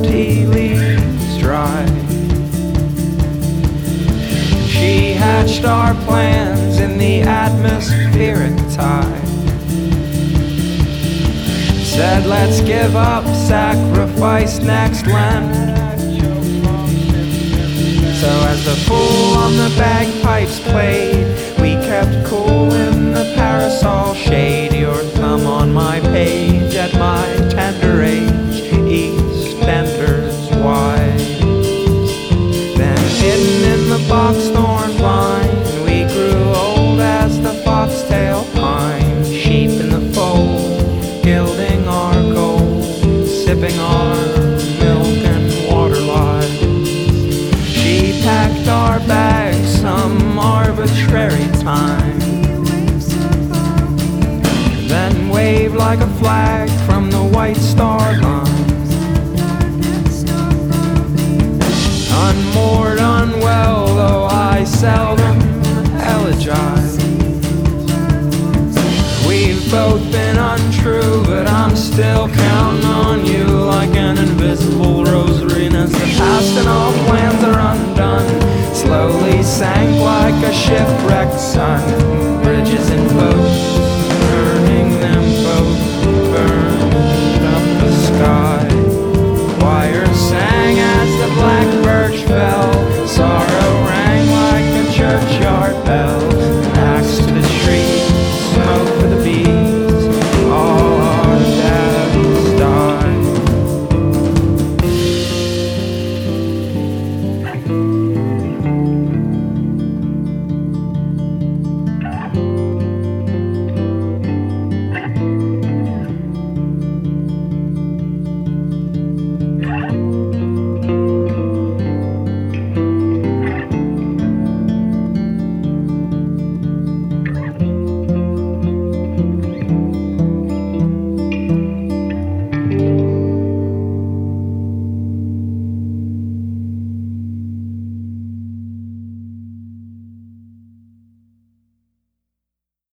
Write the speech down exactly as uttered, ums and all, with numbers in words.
tea leaves dry. She hatched our plans in the atmospheric tide. Said let's give up, sacrifice next Lent. So as the fool on the bagpipes played, we kept cool in the parasol shade. Your thumb on my page at my tender age, EastEnders wise. Then hidden in the boxthorn vine, we grew old as the foxtail pine. Sheep in the fold, gilding our gold, sipping our milk and water lies. She packed our bags some arbitrary time, then waved like a flag from the White Star Line. Unmoored, unwell, though I seldom elegize. We've both been untrue, but I'm still counting on you like an invisible rosary. And as the past and all plans are undone, slowly sank like a shipwrecked sun. Bridges in boats